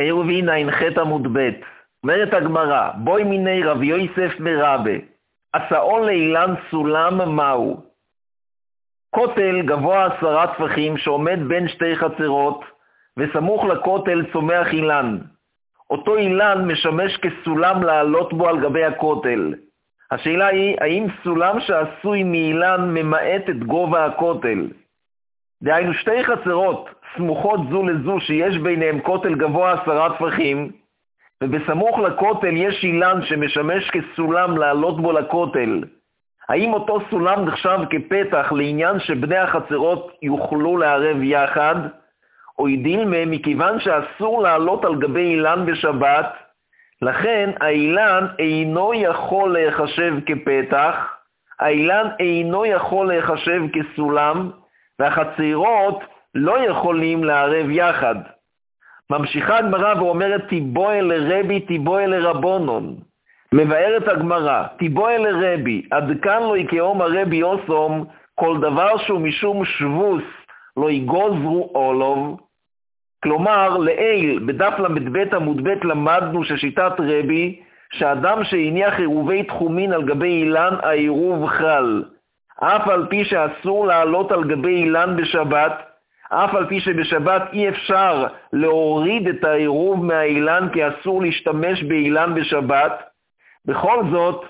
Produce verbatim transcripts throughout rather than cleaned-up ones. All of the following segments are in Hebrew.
עירובין ע"ח עמוד ב'. אומרת הגמרא, בואי מיני רב יוסף מרבה, עשאון לאילן סולם מהו? כותל גבוה עשרה טפחים שעומד בין שתי חצרות, וסמוך לכותל צומח אילן. אותו אילן משמש כסולם לעלות בו על גבי הכותל. השאלה היא, האם סולם שעשוי מאילן ממעט את גובה הכותל? דהיינו שתי חצרות סמוכות זו לזו שיש ביניהם כותל גבוה עשרה טפחים, ובסמוך לכותל יש אילן שמשמש כסולם לעלות בו לכותל. האם אותו סולם נחשב כפתח לעניין שבני החצרות יוכלו לערב יחד? או דילמה, מכיוון שאסור לעלות על גבי אילן בשבת, לכן האילן אינו יכול להיחשב כפתח, האילן אינו יכול להיחשב כסולם, והחצרות לא יכולים לערב יחד. ממשיכה הגמרא ואומרת, תיבואי לרבי, תיבואי לרבונון. מבארת הגמרא, תיבואי לרבי, עד כאן לא יקאום הרבי אוסום, כל דבר שהוא משום שבוס לא יגוזרו אולוב. כלומר, לעיל, בדף למד ב' עמוד ב' למדנו ששיטת רבי, שאדם שהניח עירובי תחומין על גבי אילן, העירוב חל. אף על פי שאסור לעלות על גבי אילן בשבת, אף על פי שבשבת אי אפשר להוריד את העירוב מהאילן כי אסור להשתמש באילן בשבת, בכל זאת,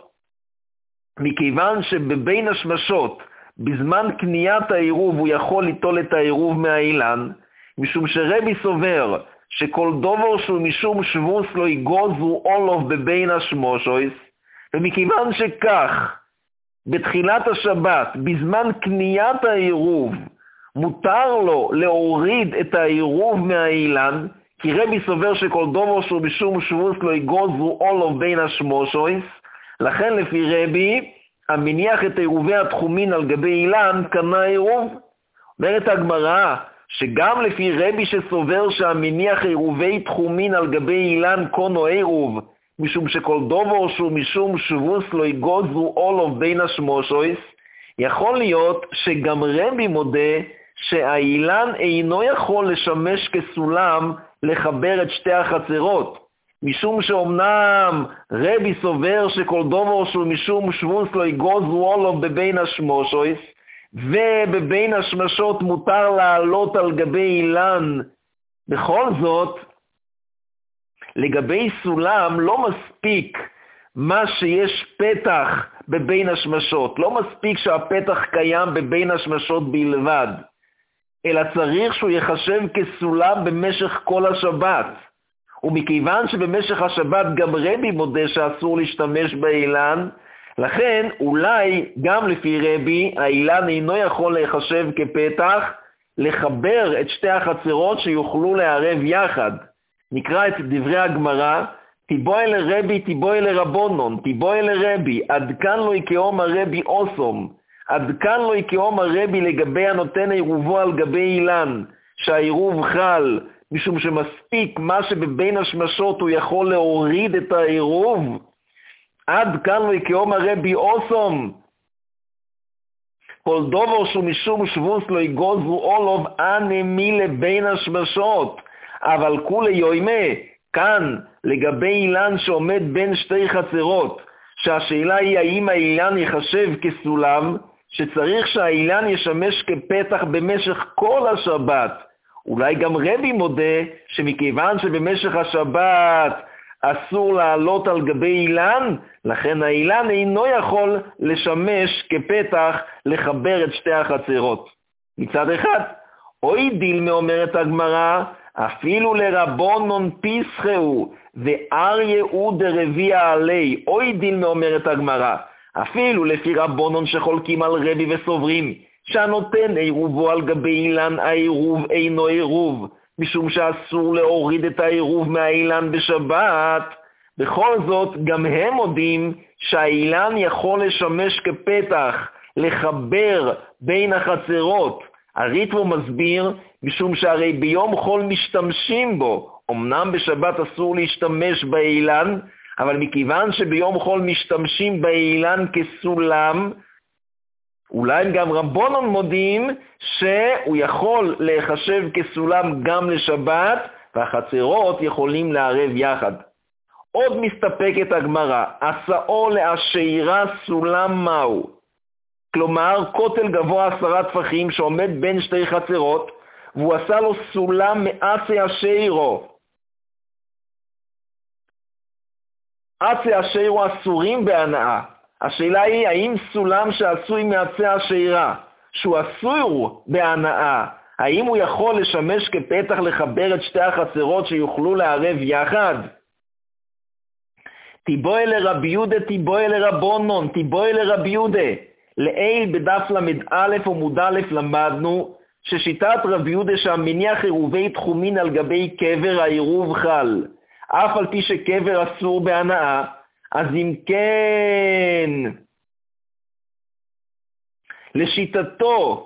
מכיוון שבבין השמשות, בזמן קניית העירוב הוא יכול ליטול את העירוב מהאילן, משום שרבי סובר שכל דובר שהוא משום שבוס לא יגוזו אולוב בבין השמושויס, ומכיוון שכך, בתחילת השבת, בזמן קניית העירוב, מותר לו להוריד את העירוב מהאילן, כי רבי סובר שכל דובר שהוא משום שבוס לא יגוזו אולוב בין השמושויס, לכן לפי רבי, המניח את עירובי התחומין על גבי אילן קנה עירוב. אומרת הגמרא, שגם לפי רבי שסובר שהמניח עירובי תחומין על גבי אילן קונו עירוב, משום שכל דובר שהוא משום שבוס לא יגוזו אולוב בין השמושויס, יכול להיות שגם רבי מודה שהאילן אינו יכול לשמש כסולם לחבר את שתי החצרות, משום שאומנם רבי סובר שכל דובר שהוא משום שבוס לא יגוזו אולוב בבין השמושויס, ובבין השמשות מותר לעלות על גבי אילן. בכל זאת, לגבי סולם לא מספיק מה שיש פתח בבין השמשות, לא מספיק שהפתח קיים בבין השמשות בלבד, אלא צריך שהוא יחשב כסולם במשך כל השבת. ומכיוון שבמשך השבת גם רבי מודה שאסור להשתמש באילן, לכן אולי גם לפי רבי האילן אינו יכול להיחשב כפתח לחבר את שתי החצרות שיוכלו לערב יחד. נקרא את דברי הגמרא, תיבואי לרבי, תיבואי לרבונון, תיבואי לרבי, עד כאן לא יקאום הרבי אוסום, עד כאן לא יקאום הרבי לגבי הנותן עירובו על גבי אילן, שהעירוב חל, משום שמספיק מה שבבין השמשות הוא יכול להוריד את העירוב, עד כאן לא יקאום הרבי אוסום, כל דובר שהוא משום שבוס לא יגוזו אולוב אנמי לבין השמשות, אבל כולי יוימה, כאן לגבי אילן שעומד בין שתי חצרות, שהשאלה היא האם האילן יחשב כסולם, שצריך שהאילן ישמש כפתח במשך כל השבת. אולי גם רבי מודה שמכיוון שבמשך השבת אסור לעלות על גבי אילן, לכן האילן אינו יכול לשמש כפתח לחבר את שתי החצרות. מצד אחד, אוי דילמה אומרת הגמרא, אפילו לרבונון פיסחהו וארייהו דרביע עלי. אוי דילמה אומרת הגמרא, אפילו לפי רבונון שחולקים על רבי וסוברים שהנותן עירובו על גבי אילן, העירוב אינו עירוב, משום שאסור להוריד את העירוב מהאילן בשבת. בכל זאת, גם הם מודים שהאילן יכול לשמש כפתח לחבר בין החצרות. הריטב"א מסביר, משום שהרי ביום חול משתמשים בו, אמנם בשבת אסור להשתמש באילן, אבל מכיוון שביום חול משתמשים באילן כסולם, אולי גם רבונון מודים שהוא יכול להיחשב כסולם גם לשבת, והחצרות יכולים לערב יחד. עוד מסתפקת הגמרא, עשאו לאשרה סולם מהו? כלומר, כותל גבוה עשרה טפחים שעומד בין שתי חצרות, והוא עשה לו סולם מעצי אשרו. עצי אשרו אסורים בהנאה. השאלה היא, האם סולם שעשוי מעצי אשרה, שהוא אסור בהנאה, האם הוא יכול לשמש כפתח לחבר את שתי החצרות שיוכלו לערב יחד? תיבואי לרבי יהודה, תיבואי לרבונון, תיבואי לרבי יהודה. לעיל בדף למד א' עמוד א' למדנו ששיטת רבי יהודה שהמניח עירובי תחומין על גבי קבר העירוב חל, אף על פי שקבר אסור בהנאה. אז אם כן, לשיטתו,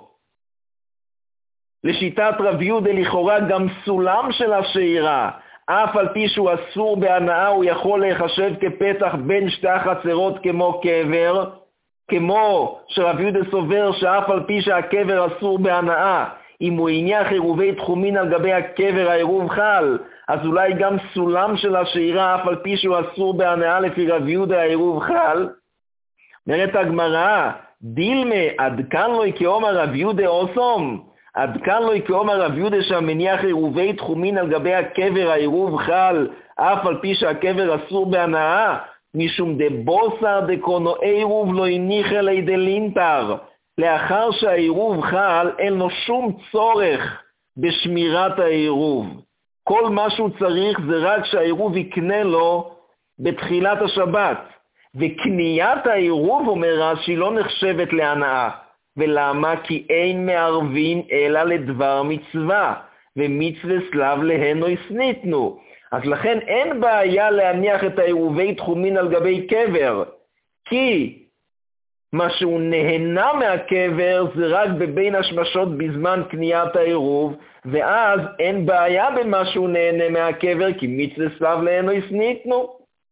לשיטת רבי יהודה לכאורה גם סולם של השעירה, אף על פי שהוא אסור בהנאה, הוא יכול להיחשב כפתח בין שתי החצרות כמו קבר, כמו שרבי יהודה סובר שאף על פי שהקבר אסור בהנאה, אם הוא הניח עירובי תחומין על גבי הקבר העירוב חל, אז אולי גם סולם של השעירה, אף על פי שהוא אסור בהנאה לפי רבי יהודה העירוב חל. נראית הגמרא, דילמה עד כאן לא כאומר רבי יהודה אוסום, עד כאן לא כאומר רבי יהודה שהמניח עירובי תחומין על גבי הקבר העירוב חל, אף על פי שהקבר אסור בהנאה, משום דבוסר דקונו עירוב לא הניח אלי דלינטר. לאחר שהעירוב חל, אין לו שום צורך בשמירת העירוב. כל מה שהוא צריך זה רק שהעירוב יקנה לו בתחילת השבת. וקניית העירוב, אומר רש"י, לא נחשבת להנאה. ולמה? כי אין מערבין אלא לדבר מצווה, ומצווה סלב להנוי סניתנו. אז לכן אין בעיה להניח את העירובי תחומין על גבי קבר, כי מה שהוא נהנה מהקבר זה רק בבין השמשות בזמן קניית העירוב, ואז אין בעיה במה שהוא נהנה מהקבר, כי מצווה סלב להנוי סניתנו.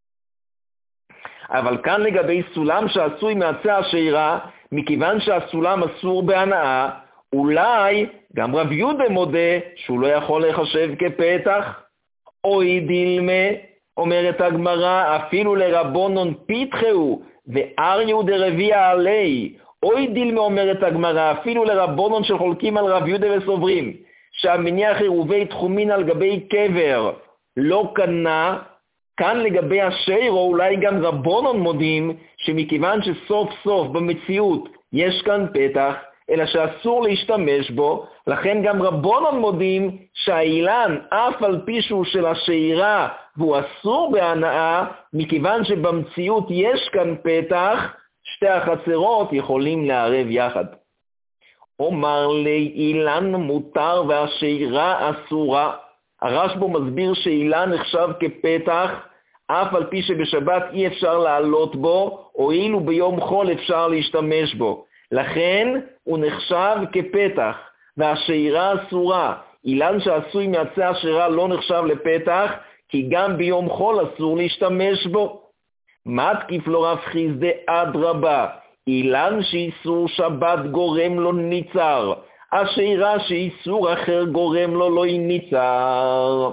אבל כאן לגבי סולם שעשוי מעצי השעירה, מכיוון שהסולם אסור בהנאה, אולי גם רבי יהודה מודה שהוא לא יכול לחשב כפתח. אוי דילמה, אומרת הגמרא, אפילו לרבונון פיתחהו ואריה דרביע עלי. אוי דילמה, אומרת הגמרא, אפילו לרבונון שחולקים על רבי יהודה וסוברים שהמניח עירובי תחומין על גבי קבר לא קנה, כאן לגבי השעירו אולי גם רבונון מודים שמכיוון שסוף סוף במציאות יש כאן פתח, אלא שאסור להשתמש בו, לכן גם רבונון מודים שהאילן אף על פי שהוא של השעירה והוא אסור בהנאה, מכיוון שבמציאות יש כאן פתח, שתי החצרות יכולים לערב יחד. אומר לי, אילן מותר והשעירה אסורה. הרשב"א מסביר שאילן נחשב כפתח, אף על פי שבשבת אי אפשר לעלות בו, או אילו ביום חול אפשר להשתמש בו. לכן הוא נחשב כפתח, והשעירה אסורה. אילן שעשוי מעצי השעירה לא נחשב לפתח, כי גם ביום חול אסור להשתמש בו. מתקיף לו רב חיסדא אדרבה, אילן שאיסור שבת גורם לו ניצר, השעירה שאיסור אחר גורם לו לא ניצר.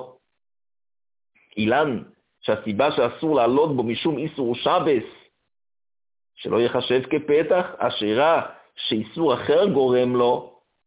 אילן שהסיבה שאסור לעלות בו משום איסור שבס, שלא יחשב כפתח, השעירה שאיסור אחר גורם לו,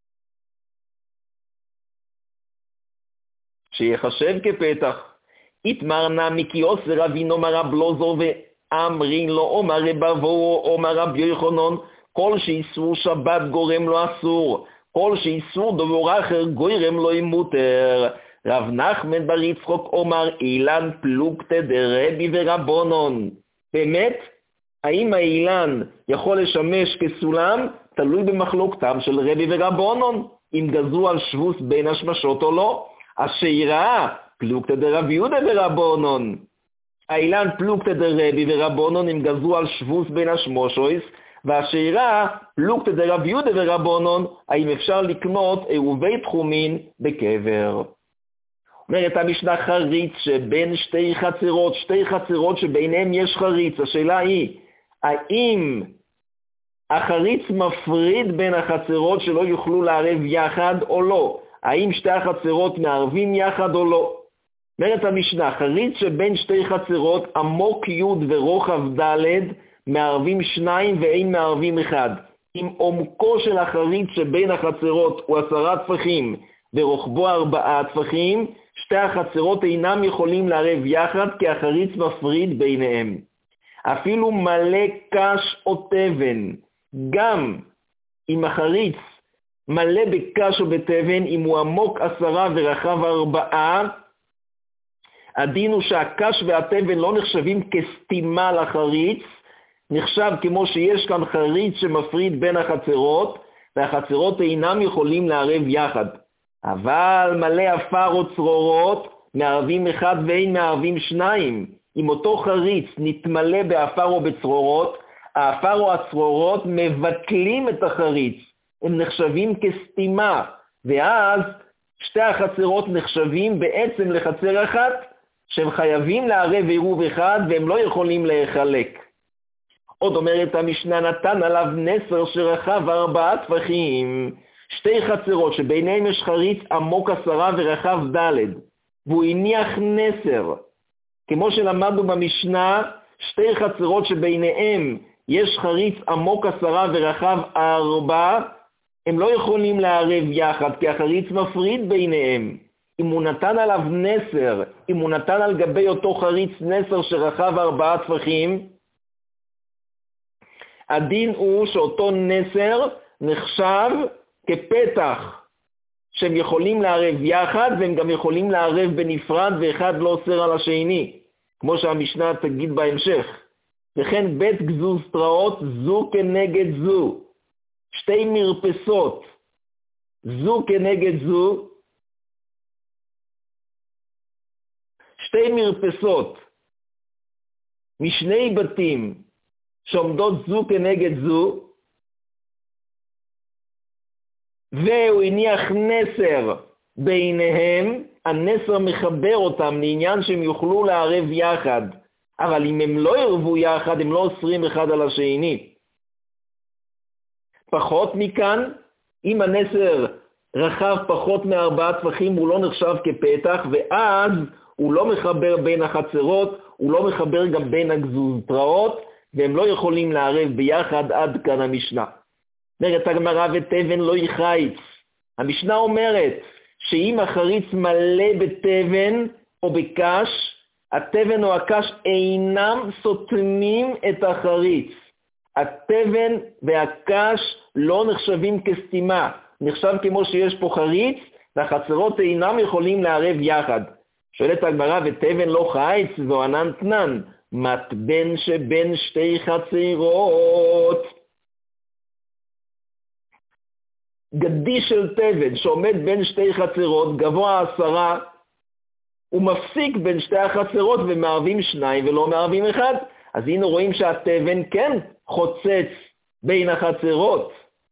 שיחשב כפתח. התמרנה מקיוס ורבינו מרב לוזו ואמרין לו אומר רבבו אומר רב יוחנן, כל שאיסור שבת גורם לו אסור, כל שאיסור דבר אחר גורם לו מותר. רב נחמן בר יצחק אומר אילן פלוגתא דרבי ורבונון. באמת, האם האילן יכול לשמש כסולם? תלוי במחלוקתם של רבי ורבונון, אם גזרו על שבוס בין השמשות או לא. השעירה פלוגתא דרבי יהודה ורבונון. האילן פלוגתא דרבי ורבונון אם גזרו על שבוס בין השמושויס, והשעירה פלוגתא דרבי יהודה ורבונון, האם אפשר לקנות עירובי תחומין בקבר. אומרת המשנה חריץ שבין שתי חצרות, שתי חצרות שביניהם יש חריץ. השאלה היא, האם החריץ מפריד בין החצרות שלא יוכלו לערב יחד או לא? האם שתי החצרות מערבים יחד או לא? אומרת המשנה, חריץ שבין שתי חצרות, עמוק י' ורוחב ד', מערבים שניים ואין מערבים אחד. אם עומקו של החריץ שבין החצרות הוא עשרה טפחים ורוחבו ארבעה טפחים, שתי החצרות אינם יכולים לערב יחד כי החריץ מפריד ביניהם. אפילו מלא קש או תבן, גם אם החריץ מלא בקש או בתבן, אם הוא עמוק עשרה ורחב ארבעה, הדין הוא שהקש והתבן לא נחשבים כסתימה לחריץ, נחשב כמו שיש כאן חריץ שמפריד בין החצרות, והחצרות אינם יכולים לערב יחד. אבל מלא אפר או צרורות, מערבים אחד ואין מערבים שניים. אם אותו חריץ נתמלא באפר או בצרורות, האפר או הצרורות מבטלים את החריץ, הם נחשבים כסתימה, ואז שתי החצרות נחשבים בעצם לחצר אחת, שהם חייבים לערב עירוב אחד והם לא יכולים להיחלק. עוד אומרת המשנה, נתן עליו נסר שרחב ארבעה טפחים, שתי חצרות שביניהם יש חריץ עמוק עשרה ורחב ד', והוא הניח נסר. כמו שלמדנו במשנה, שתי חצרות שביניהם יש חריץ עמוק עשרה ורחב ארבע, הם לא יכולים לערב יחד כי החריץ מפריד ביניהם. אם הוא נתן עליו נסר, אם הוא נתן על גבי אותו חריץ נסר שרחב ארבעה טפחים, הדין הוא שאותו נסר נחשב כפתח שהם יכולים לערב יחד, והם גם יכולים לערב בנפרד ואחד לא אוסר על השני, כמו שהמשנה תגיד בהמשך. וכן בית גזוז תראות זו כנגד זו, שתי מרפסות זו כנגד זו, שתי מרפסות משני בתים שעומדות זו כנגד זו, והוא הניח נסר ביניהם, הנסר מחבר אותם לעניין שהם יוכלו לערב יחד, אבל אם הם לא ירבו יחד הם לא אוסרים אחד על השני. פחות מכאן, אם הנסר רחב פחות מארבעה טפחים הוא לא נחשב כפתח, ואז הוא לא מחבר בין החצרות, הוא לא מחבר גם בין הגזוזתראות, והם לא יכולים לערב ביחד. עד כאן המשנה. אומרת הגמרא, ותבן לא יחיץ. המשנה אומרת שאם החריץ מלא בתבן או בקש, התבן או הקש אינם סותמים את החריץ. התבן והקש לא נחשבים כסתימה, נחשב כמו שיש פה חריץ, והחצרות אינם יכולים לערב יחד. שואלת הגמרא, ותבן לא חיץ, וענן תנן, מתבן שבין שתי חצרות. גדי של תבן שעומד בין שתי חצרות, גבוה עשרה, הוא מפסיק בין שתי החצרות ומערבים שניים ולא מערבים אחד. אז הנה רואים שהתבן כן חוצץ בין החצרות.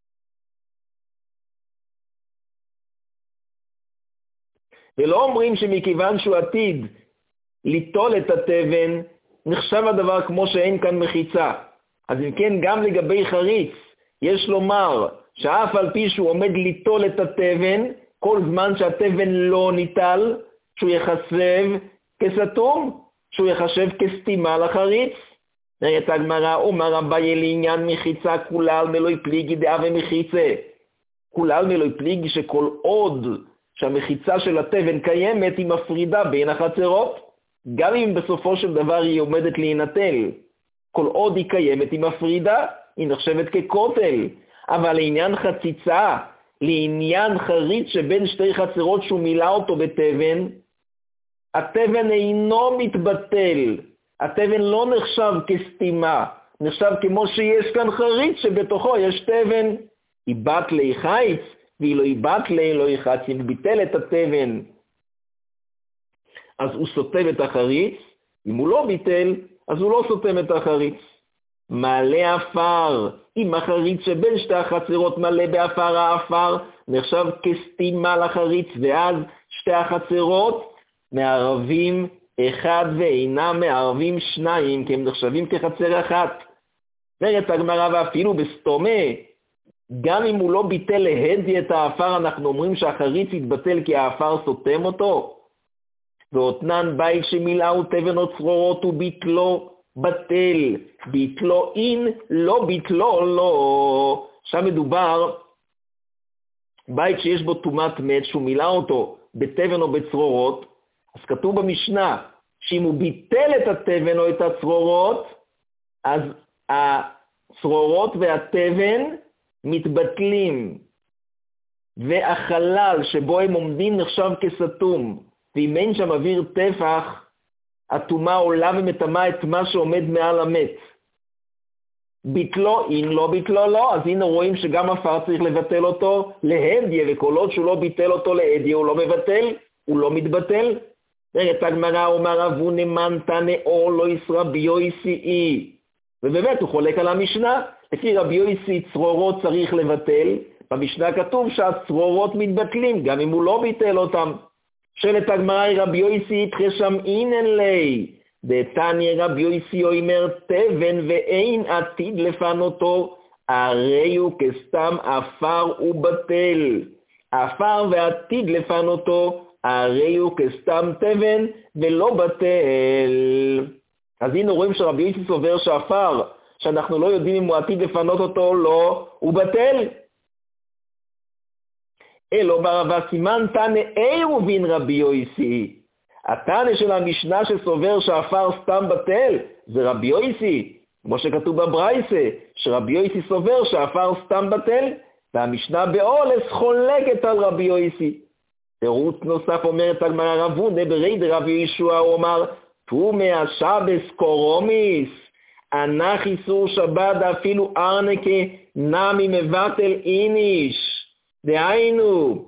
ולא אומרים שמכיוון שהוא עתיד ליטול את התבן, נחשב הדבר כמו שאין כאן מחיצה. אז אם כן, גם לגבי חריץ, יש לומר שאף על פי שהוא עומד ליטול את התבן, כל זמן שהתבן לא ניטל, שהוא יחשב כסתום, שהוא יחשב כסתימה לחריץ. נראית הגמרא, אומר אביי לעניין מחיצה, כולל מלוי פליגי דעה ומחיצה. כולל מלוי פליגי שכל עוד שהמחיצה של התבן קיימת, היא מפרידה בין החצרות. גם אם בסופו של דבר היא עומדת להינטל, כל עוד היא קיימת היא מפרידה, היא נחשבת ככותל. אבל לעניין חציצה, לעניין חריץ שבין שתי חצרות שהוא מילא אותו בתבן, התבן אינו מתבטל, התבן לא נחשב כסתימה, נחשב כמו שיש כאן חריץ שבתוכו יש תבן. היא בת לי חיץ, והיא לא היא בת לי לא יחץ, אם ביטל את התבן אז הוא סותם את החריץ, אם הוא לא ביטל אז הוא לא סותם את החריץ. מלא אפר, אם החריץ שבין שתי החצרות מלא באפר, האפר נחשב כסתימה לחריץ, ואז שתי החצרות מערבים אחד ואינם מערבים שניים, כי הם נחשבים כחצר אחת. אומרת הגמרא, ואפילו בסתומה, גם אם הוא לא ביטל להדי את האפר, אנחנו אומרים שהחריץ יתבטל כי האפר סותם אותו. ואותנן בית שמילאו תבן או צרורות וביטלו בטל, ביטלו אין, לא ביטלו לא. שם מדובר בית שיש בו טומאת מת, שהוא מילא אותו בתבן או בצרורות, אז כתוב במשנה, שאם הוא ביטל את התבן או את הצרורות, אז הצרורות והתבן מתבטלים, והחלל שבו הם עומדים נחשב כסתום, ואם אין שם אוויר טפח, הטומאה עולה ומטמאה את מה שעומד מעל המת. ביטלו אין, לא ביטלו לא, אז הנה רואים שגם עפר צריך לבטל אותו להדיה, וכל עוד שהוא לא ביטל אותו להדיה, הוא לא מבטל, הוא לא מתבטל. את הגמרא אומר אבו נמן תנאו לא ישרבי יויסי, ובאמת הוא חולק על המשנה. לפי רבי יויסי צרורות צריך לבטל, במשנה כתוב שהצרורות מתבטלים גם אם הוא לא ביטל אותם. שאלת הגמרא רבי יויסי תחשם אינן לי, דתניא רבי יויסי אומר תבן ואין עתיד לפנותו, הרי הוא כסתם עפר ובטל. עפר ועתיד לפנותו, הרי הוא כסתם תבן ולא בטל. אז הנה רואים שרבי יויסי סובר שעפר, שאנחנו לא יודעים אם הוא עתיד לפנות אותו או לא, הוא בטל. אלו ברבה סימן תנא איהו בין רבי יויסי. התנא של המשנה שסובר שעפר סתם בטל, זה רבי יויסי, כמו שכתוב בברייסה, שרבי יויסי סובר שעפר סתם בטל, והמשנה באולס חולקת על רבי יויסי. תירוץ נוסף אומרת הגמרא רב הונא ברי דרבי ישוע, הוא אמר, תומי השבס קורומיס, אנך איסור שבת אפילו ארנקה נמי מבטל איניש. דהיינו,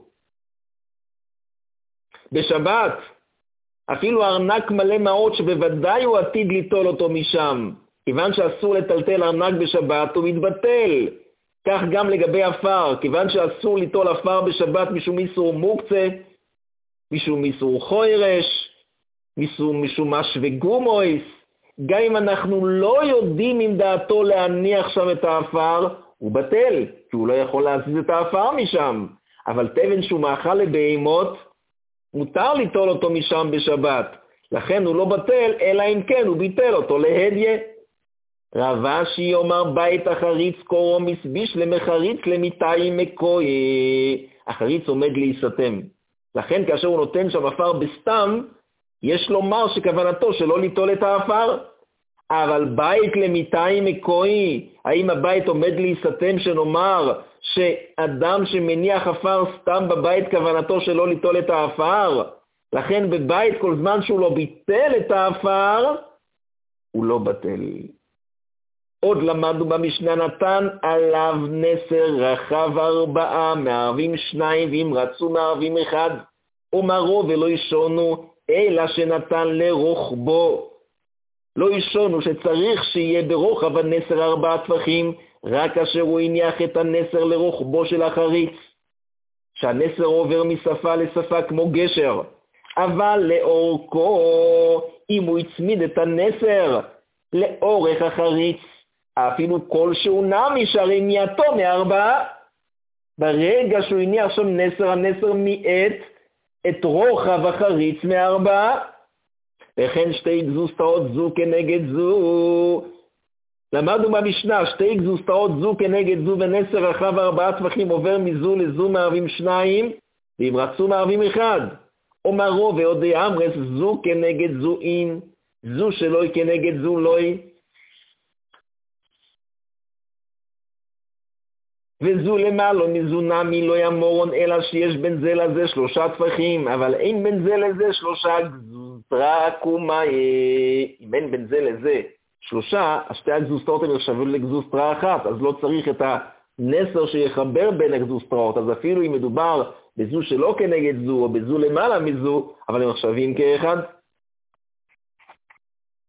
בשבת, אפילו ארנק מלא מעות שבוודאי הוא עתיד ליטול אותו משם, כיוון שאסור לטלטל ארנק בשבת הוא מתבטל. כך גם לגבי עפר, כיוון שאסור ליטול עפר בשבת משום איסור מוקצה, משום איסור חוירש, משום, משום מש וגומויס, גם אם אנחנו לא יודעים עם דעתו להניח שם את העפר, הוא בטל, כי הוא לא יכול להזיז את העפר משם. אבל תבן שהוא מאכל לבהמות, מותר ליטול אותו משם בשבת. לכן הוא לא בטל, אלא אם כן הוא ביטל אותו להדיה. רב אשי אומר בית החריץ קורומיס ביש למחריץ למיטאי מקוי. החריץ עומד להיסתם. לכן כאשר הוא נותן שם עפר בסתם, יש לומר שכוונתו שלא ליטול את העפר. אבל בית למיטאי מקוי, האם הבית עומד להיסתם שנאמר שאדם שמניח עפר סתם בבית כוונתו שלא ליטול את העפר? לכן בבית כל זמן שהוא לא ביטל את העפר, הוא לא בטל. עוד למדנו במשנה נתן עליו נסר רחב ארבעה, מערבים שניים ואם רצו מערבים אחד, אומרו ולא ישונו אלא שנתן לרוחבו. לא ישונו שצריך שיהיה ברוחב הנסר ארבעה טפחים, רק כאשר הוא הניח את הנסר לרוחבו של החריץ, שהנסר עובר משפה לשפה כמו גשר. אבל לאורכו, אם הוא הצמיד את הנסר לאורך החריץ, אפילו כל שהוא נמי שהרי נייתו מארבעה, ברגע שהוא הניח שם נסר, הנסר מיעט את רוחב החריץ מארבעה, וכן שתי גזוסתאות זו כנגד זו. למדנו במשנה, שתי גזוסתאות זו כנגד זו, ונסר רחב ארבעה טפחים עובר מזו לזו מערבים שניים, ואם רצו מערבים אחד. אומרו ועודי אמרס זו כנגד זו אין, זו שלוי כנגד זו לוי. וזו למעלה מזו נמי לא ימורון, אלא שיש בין זה לזה שלושה טפחים, אבל אין בין זה לזה שלושה גזוסתרה קומאי. אם אין בין זה לזה שלושה, שתי הגזוסתרות הן נחשבות לגזוסתרה אחת, אז לא צריך את הנסר שיחבר בין הגזוסתרות. אז אפילו אם מדובר בזו שלא כנגד זו, או בזו למעלה מזו, אבל הם נחשבים כאחד.